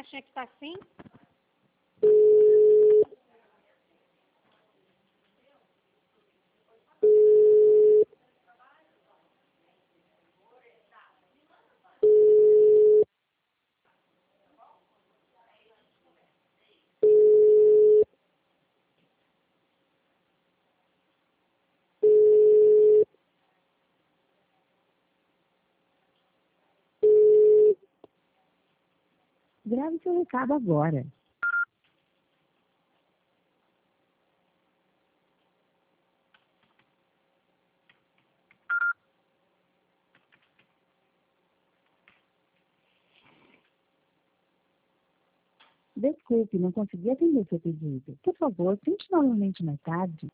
caixinha que tá assim. Grave seu recado agora. Desculpe, não consegui atender seu pedido. Por favor, tente novamente mais tarde.